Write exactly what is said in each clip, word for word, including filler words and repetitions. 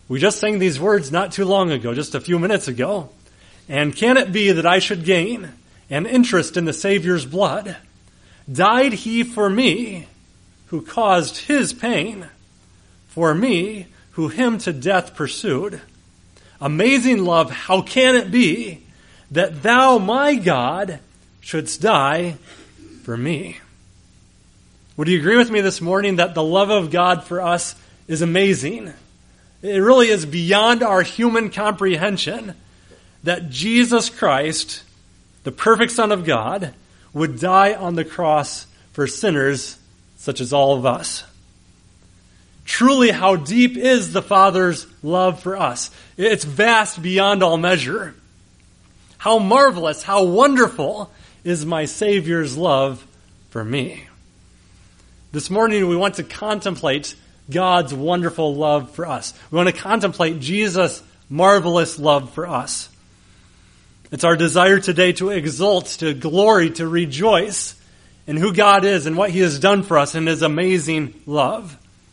We just sang these words not too long ago, just a few minutes ago. And can it be that I should gain an interest in the Savior's blood? Died he for me, who caused his pain, for me, who him to death pursued. Amazing love, how can it be that thou, my God, shouldst die for me? Would you agree with me this morning that the love of God for us is amazing? It really is beyond our human comprehension that Jesus Christ, the perfect Son of God, would die on the cross for sinners such as all of us. Truly, how deep is the Father's love for us? It's vast beyond all measure. How marvelous, how wonderful is my Savior's love for me. This morning we want to contemplate God's wonderful love for us. We want to contemplate Jesus' marvelous love for us. It's our desire today to exult, to glory, to rejoice in who God is and what He has done for us in His amazing love.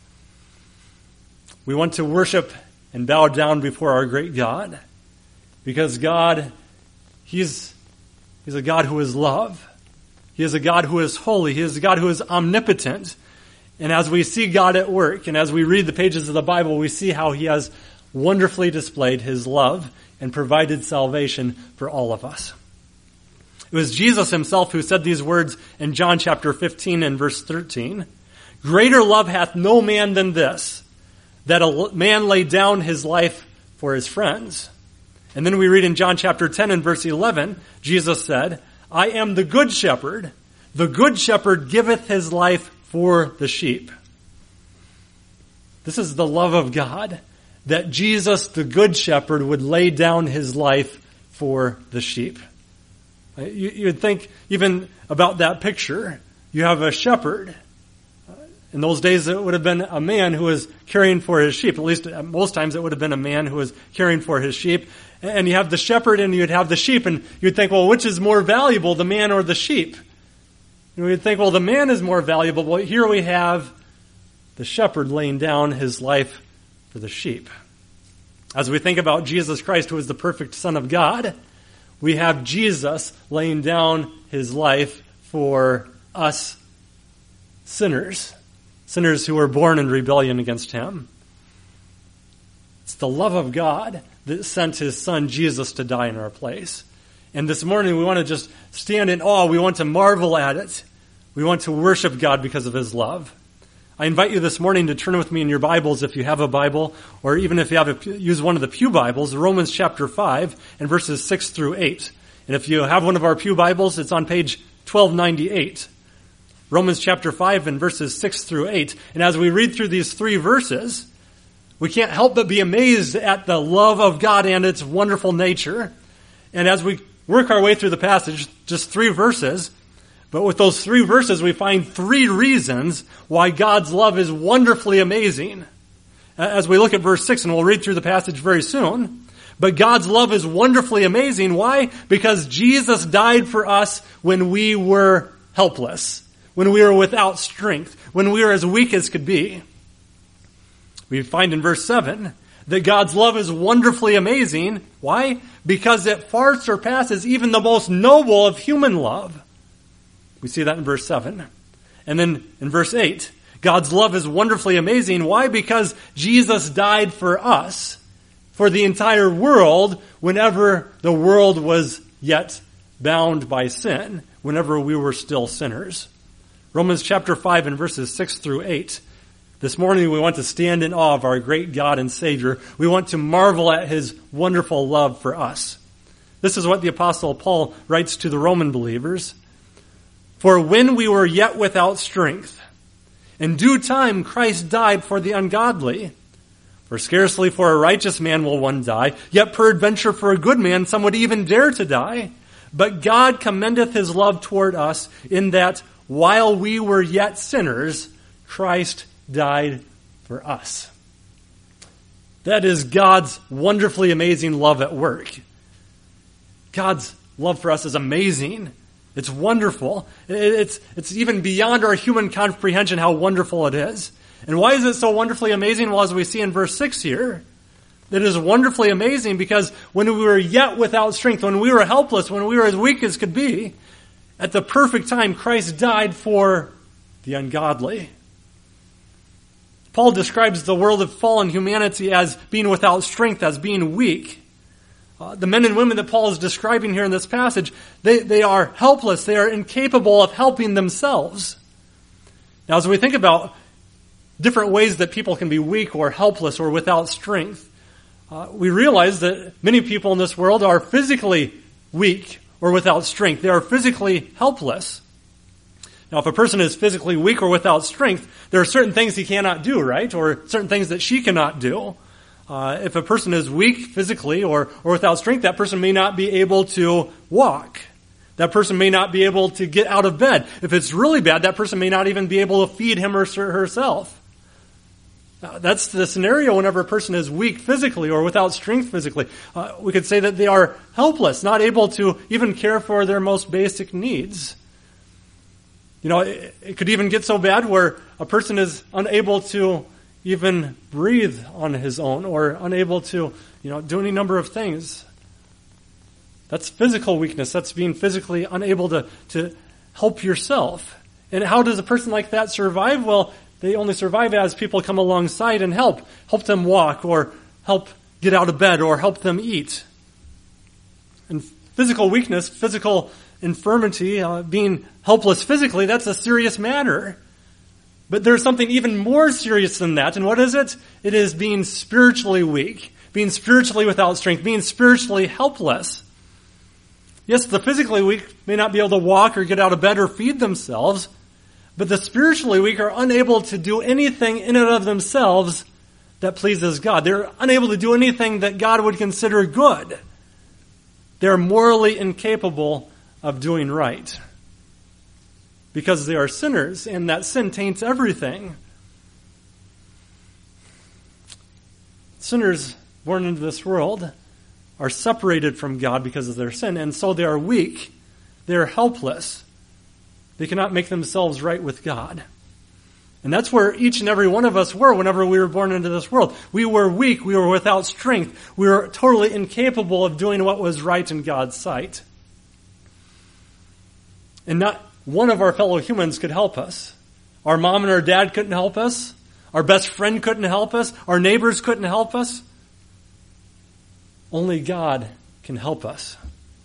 We want to worship and bow down before our great God because God, He's, He's a God who is love. He is a God who is holy. He is a God who is omnipotent. And as we see God at work, and as we read the pages of the Bible, we see how He has wonderfully displayed His love and provided salvation for all of us. It was Jesus Himself who said these words in John chapter fifteen and verse thirteen. Greater love hath no man than this, that a man lay down his life for his friends. And then we read in John chapter ten and verse eleven, Jesus said, I am the good shepherd. The good shepherd giveth his life for the sheep. This is the love of God, that Jesus, the good shepherd, would lay down his life for the sheep. You, you'd think even about that picture. You have a shepherd. In those days, it would have been a man who was caring for his sheep. At least most times it would have been a man who was caring for his sheep. And you have the shepherd and you'd have the sheep. And you'd think, well, which is more valuable, the man or the sheep? And we'd think, well, the man is more valuable. Well, here we have the shepherd laying down his life for the sheep. As we think about Jesus Christ, who is the perfect Son of God, we have Jesus laying down his life for us sinners, sinners who were born in rebellion against him. It's the love of God that sent his Son Jesus to die in our place. And this morning we want to just stand in awe. We want to marvel at it. We want to worship God because of his love. I invite you this morning to turn with me in your Bibles, if you have a Bible, or even if you have a, use one of the Pew Bibles, Romans chapter five and verses six through eight. And if you have one of our Pew Bibles, it's on page twelve ninety-eight. Romans chapter five and verses six through eight. And as we read through these three verses, we can't help but be amazed at the love of God and its wonderful nature. And as we work our way through the passage, just three verses, but with those three verses, we find three reasons why God's love is wonderfully amazing. As we look at verse six, and we'll read through the passage very soon, but God's love is wonderfully amazing. Why? Because Jesus died for us when we were helpless, when we were without strength, when we were as weak as could be. We find in verse seven that God's love is wonderfully amazing. Why? Because it far surpasses even the most noble of human love. We see that in verse seven. And then in verse eight, God's love is wonderfully amazing. Why? Because Jesus died for us, for the entire world, whenever the world was yet bound by sin, whenever we were still sinners. Romans chapter five and verses six through eight. This morning we want to stand in awe of our great God and Savior. We want to marvel at his wonderful love for us. This is what the Apostle Paul writes to the Roman believers. For when we were yet without strength, in due time Christ died for the ungodly. For scarcely for a righteous man will one die, yet peradventure for a good man some would even dare to die. But God commendeth his love toward us, in that while we were yet sinners, Christ died for us. That is God's wonderfully amazing love at work. God's love for us is amazing. It's wonderful. It's, it's even beyond our human comprehension how wonderful it is. And why is it so wonderfully amazing? Well, as we see in verse six here, That is wonderfully amazing, because when we were yet without strength, when we were helpless, when we were as weak as could be, at the perfect time, Christ died for the ungodly. Paul describes the world of fallen humanity as being without strength, as being weak. Uh, the men and women that Paul is describing here in this passage, they, they are helpless. They are incapable of helping themselves. Now, as we think about different ways that people can be weak or helpless or without strength, uh, we realize that many people in this world are physically weak or without strength. They are physically helpless. Now, if a person is physically weak or without strength, there are certain things he cannot do, right? Or certain things that she cannot do. Uh, if a person is weak physically or, or without strength, that person may not be able to walk. That person may not be able to get out of bed. If it's really bad, that person may not even be able to feed him or herself. Uh, that's the scenario whenever a person is weak physically or without strength physically. Uh, we could say that they are helpless, not able to even care for their most basic needs. You know, it, it could even get so bad where a person is unable to even breathe on his own, or unable to, you know, do any number of things. That's physical weakness. That's being physically unable to, to help yourself. And how does a person like that survive? Well, they only survive as people come alongside and help. Help them walk, or help get out of bed, or help them eat. And physical weakness, physical infirmity, uh, being helpless physically, that's a serious matter. But there's something even more serious than that. And what is it? It is being spiritually weak, being spiritually without strength, being spiritually helpless. Yes, the physically weak may not be able to walk or get out of bed or feed themselves, but the spiritually weak are unable to do anything in and of themselves that pleases God. They're unable to do anything that God would consider good. They're morally incapable of doing right, because they are sinners, and that sin taints everything. Sinners born into this world are separated from God because of their sin, and so they are weak. They are helpless. They cannot make themselves right with God. And that's where each and every one of us were whenever we were born into this world. We were weak. We were without strength. We were totally incapable of doing what was right in God's sight. And not one of our fellow humans could help us. Our mom and our dad couldn't help us. Our best friend couldn't help us. Our neighbors couldn't help us. Only God can help us.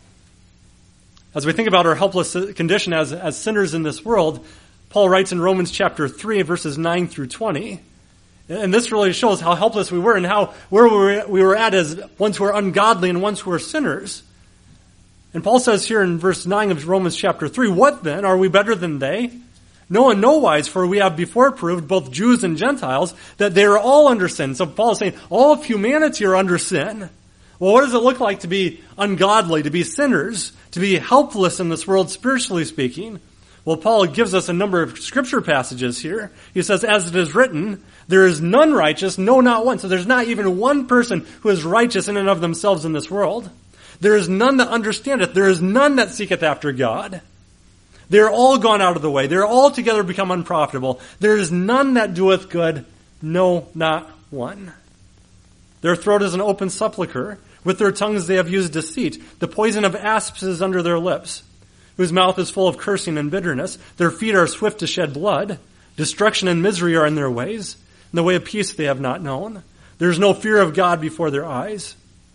As we think about our helpless condition as, as sinners in this world, Paul writes in Romans chapter three, verses nine through twenty. And this really shows how helpless we were, and how where we were, we were at as ones who are ungodly and ones who are sinners. And Paul says here in verse nine of Romans chapter three, "What then? Are we better than they? No, in no wise, for we have before proved, both Jews and Gentiles, that they are all under sin." So Paul is saying all of humanity are under sin. Well, what does it look like to be ungodly, to be sinners, to be helpless in this world, spiritually speaking? Well, Paul gives us a number of scripture passages here. He says, "As it is written, there is none righteous, no, not one." So there's not even one person who is righteous in and of themselves in this world. "There is none that understandeth. There is none that seeketh after God. They are all gone out of the way. They are altogether become unprofitable. There is none that doeth good, no, not one. Their throat is an open sepulchre. With their tongues they have used deceit. The poison of asps is under their lips, whose mouth is full of cursing and bitterness. Their feet are swift to shed blood. Destruction and misery are in their ways. In the way of peace they have not known. There is no fear of God before their eyes."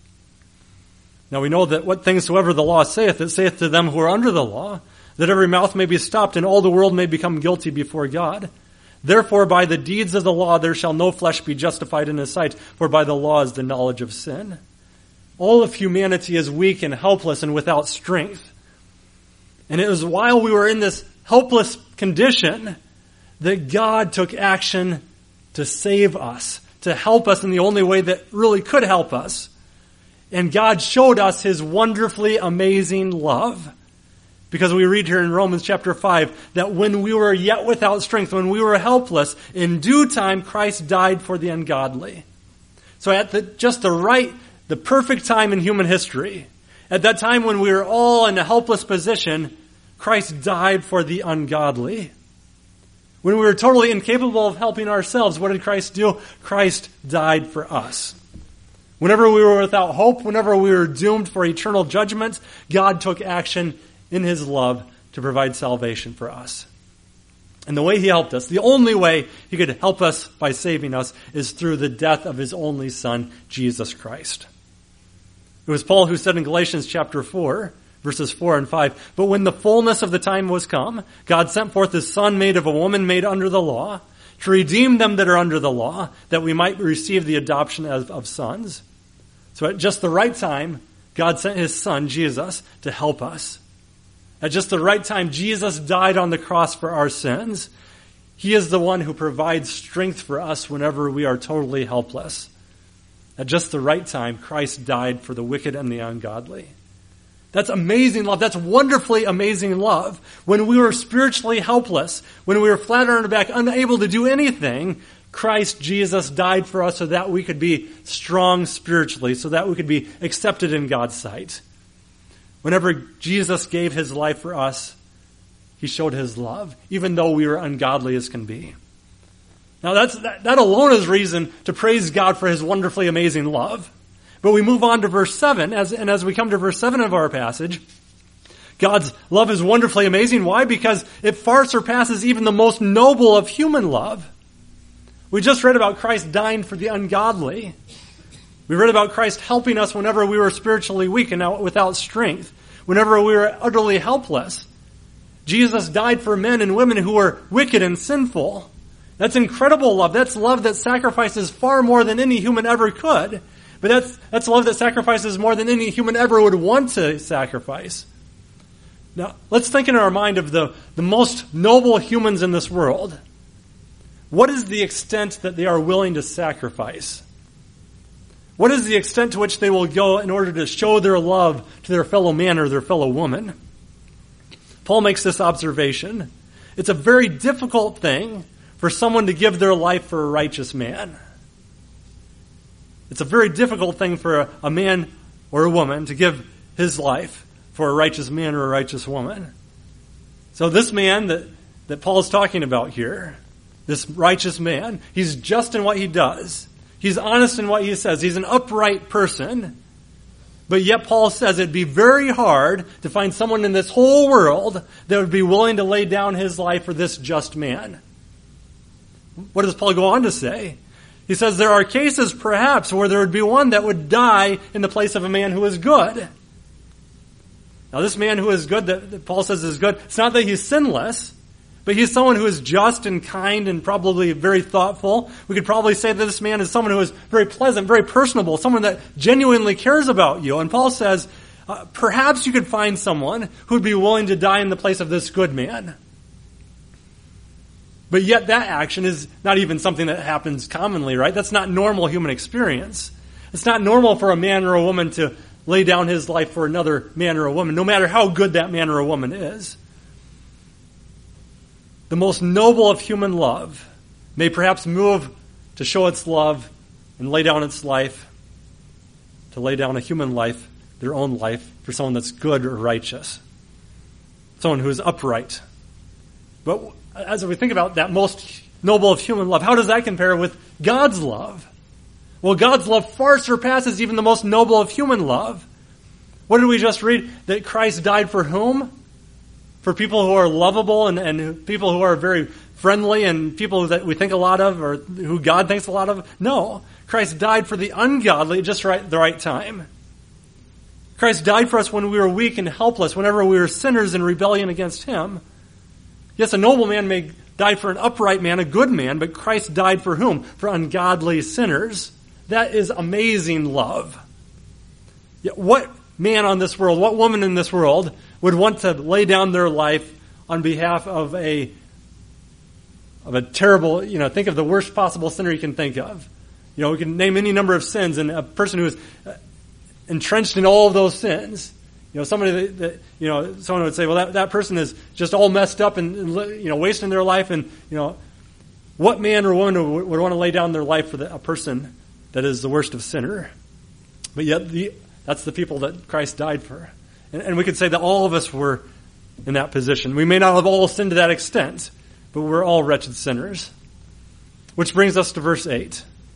Now we know that what things soever the law saith, it saith to them who are under the law, that every mouth may be stopped, and all the world may become guilty before God. Therefore by the deeds of the law there shall no flesh be justified in his sight, for by the law is the knowledge of sin. All of humanity is weak and helpless and without strength. And it was while we were in this helpless condition that God took action to save us, to help us in the only way that really could help us. And God showed us his wonderfully amazing love. Because we read here in Romans chapter five that when we were yet without strength, when we were helpless, in due time Christ died for the ungodly. So at the, just the right, the perfect time in human history, at that time when we were all in a helpless position, Christ died for the ungodly. When we were totally incapable of helping ourselves, what did Christ do? Christ died for us. Whenever we were without hope, whenever we were doomed for eternal judgment, God took action in his love to provide salvation for us. And the way he helped us, the only way he could help us by saving us, is through the death of his only Son, Jesus Christ. It was Paul who said in Galatians chapter four, verses four and five, "But when the fullness of the time was come, God sent forth his Son, made of a woman, made under the law, to redeem them that are under the law, that we might receive the adoption of, of sons." So at just the right time, God sent his Son, Jesus, to help us. At just the right time, Jesus died on the cross for our sins. He is the one who provides strength for us whenever we are totally helpless. At just the right time, Christ died for the wicked and the ungodly. That's amazing love. That's wonderfully amazing love. When we were spiritually helpless, when we were flat on our back, unable to do anything, Christ Jesus died for us so that we could be strong spiritually, so that we could be accepted in God's sight. Whenever Jesus gave his life for us, he showed his love, even though we were ungodly as can be. Now that's, that, that alone is reason to praise God for his wonderfully amazing love. But we move on to verse seven, as, and as we come to verse seven of our passage, God's love is wonderfully amazing. Why? Because it far surpasses even the most noble of human love. We just read about Christ dying for the ungodly. We read about Christ helping us whenever we were spiritually weak and without strength, whenever we were utterly helpless. Jesus died for men and women who were wicked and sinful. That's incredible love. That's love that sacrifices far more than any human ever could. But that's, that's love that sacrifices more than any human ever would want to sacrifice. Now, let's think in our mind of the, the most noble humans in this world. What is the extent that they are willing to sacrifice? What is the extent to which they will go in order to show their love to their fellow man or their fellow woman? Paul makes this observation. It's a very difficult thing for someone to give their life for a righteous man. It's a very difficult thing for a, a man or a woman to give his life for a righteous man or a righteous woman. So this man that, that Paul is talking about here, this righteous man, he's just in what he does. He's honest in what he says. He's an upright person. But yet Paul says it'd be very hard to find someone in this whole world that would be willing to lay down his life for this just man. What does Paul go on to say? He says there are cases perhaps where there would be one that would die in the place of a man who is good. Now this man who is good, that, that Paul says is good, it's not that he's sinless, but he's someone who is just and kind and probably very thoughtful. We could probably say that this man is someone who is very pleasant, very personable, someone that genuinely cares about you. And Paul says, uh, perhaps you could find someone who would be willing to die in the place of this good man. But yet that action is not even something that happens commonly, right? That's not normal human experience. It's not normal for a man or a woman to lay down his life for another man or a woman, no matter how good that man or a woman is. The most noble of human love may perhaps move to show its love and lay down its life, to lay down a human life, their own life, for someone that's good or righteous, someone who is upright. But as we think about that most noble of human love, how does that compare with God's love? Well, God's love far surpasses even the most noble of human love. What did we just read? That Christ died for whom? For people who are lovable and, and people who are very friendly and people that we think a lot of or who God thinks a lot of? No. Christ died for the ungodly at just right, the right time. Christ died for us when we were weak and helpless, whenever we were sinners in rebellion against him. Yes, a noble man may die for an upright man, a good man, but Christ died for whom? For ungodly sinners. That is amazing love. Yet what man on this world, what woman in this world would want to lay down their life on behalf of a of a terrible, you know, think of the worst possible sinner you can think of. You know, we can name any number of sins, and a person who is entrenched in all of those sins. You know, somebody that, that you know, someone would say, well, that, that person is just all messed up and, and, you know, wasting their life. And, you know, what man or woman would, would want to lay down their life for the, a person that is the worst of sinner? But yet, the, that's the people that Christ died for. And, and we could say that all of us were in that position. We may not have all sinned to that extent, but we're all wretched sinners. Which brings us to verse eight.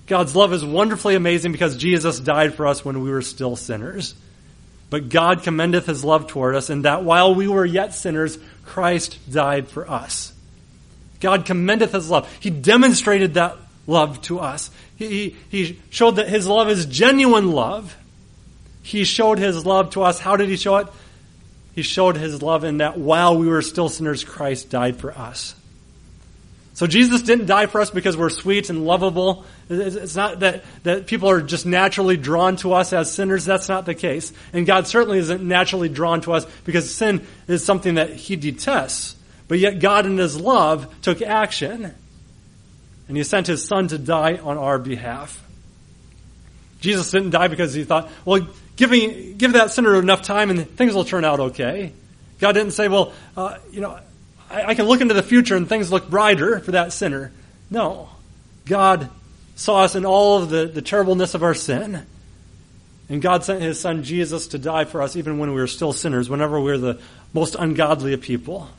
God's love is wonderfully amazing because Jesus died for us when we were still sinners. But God commendeth his love toward us in that while we were yet sinners, Christ died for us. God commendeth his love. He demonstrated that love to us. He, he showed that his love is genuine love. He showed his love to us. How did he show it? He showed his love in that while we were still sinners, Christ died for us. So Jesus didn't die for us because we're sweet and lovable. It's not that, that people are just naturally drawn to us as sinners. That's not the case. And God certainly isn't naturally drawn to us because sin is something that he detests. But yet God in his love took action. And he sent his son to die on our behalf. Jesus didn't die because he thought, well, give me, give that sinner enough time and things will turn out okay. God didn't say, well, uh, you know, I, I can look into the future and things look brighter for that sinner. No. God saw us in all of the, the terribleness of our sin. And God sent his son Jesus to die for us even when we were still sinners, whenever we were the most ungodly of people.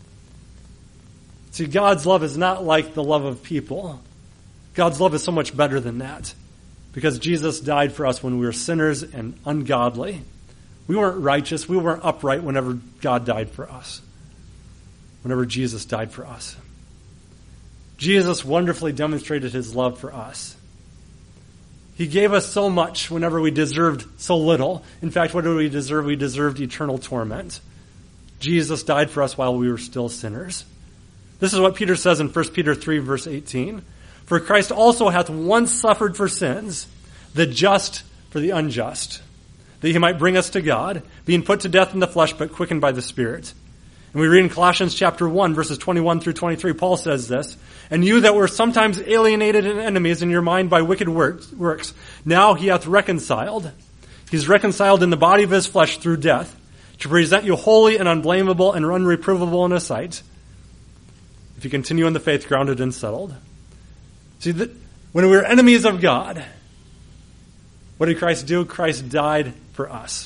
See, God's love is not like the love of people. God's love is so much better than that. Because Jesus died for us when we were sinners and ungodly. We weren't righteous. We weren't upright whenever God died for us. Whenever Jesus died for us. Jesus wonderfully demonstrated his love for us. He gave us so much whenever we deserved so little. In fact, what did we deserve? We deserved eternal torment. Jesus died for us while we were still sinners. This is what Peter says in First Peter three, verse eighteen. For Christ also hath once suffered for sins, the just for the unjust, that he might bring us to God, being put to death in the flesh, but quickened by the Spirit. And we read in Colossians chapter one, verses twenty-one through twenty-three, Paul says this, And you that were sometimes alienated and enemies in your mind by wicked works, now he hath reconciled. He's reconciled in the body of his flesh through death, to present you holy and unblameable and unreprovable in his sight, if you continue in the faith, grounded and settled. See, that when we were enemies of God, what did Christ do? Christ died for us.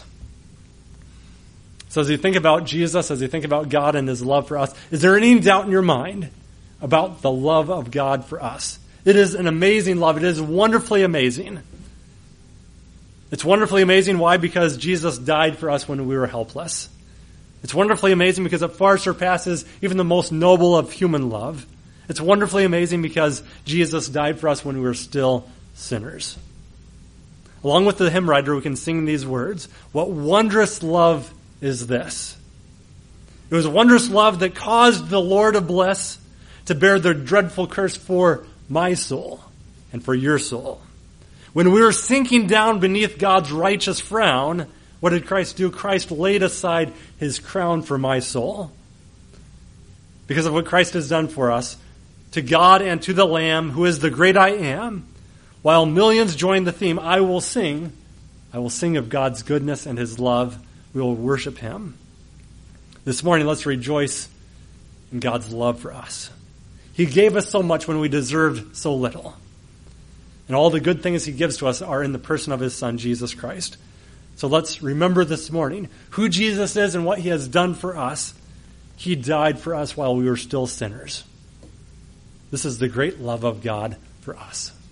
So as you think about Jesus, as you think about God and his love for us, is there any doubt in your mind about the love of God for us? It is an amazing love. It is wonderfully amazing. It's wonderfully amazing. Why? Because Jesus died for us when we were helpless. It's wonderfully amazing because it far surpasses even the most noble of human love. It's wonderfully amazing because Jesus died for us when we were still sinners. Along with the hymn writer, we can sing these words. What wondrous love is this? It was a wondrous love that caused the Lord of bliss to bear the dreadful curse for my soul and for your soul. When we were sinking down beneath God's righteous frown, what did Christ do? Christ laid aside his crown for my soul. Because of what Christ has done for us, to God and to the Lamb, who is the great I am, while millions join the theme, I will sing. I will sing of God's goodness and his love. We will worship him. This morning, let's rejoice in God's love for us. He gave us so much when we deserved so little. And all the good things he gives to us are in the person of his Son, Jesus Christ. So let's remember this morning who Jesus is and what he has done for us. He died for us while we were still sinners. This is the great love of God for us.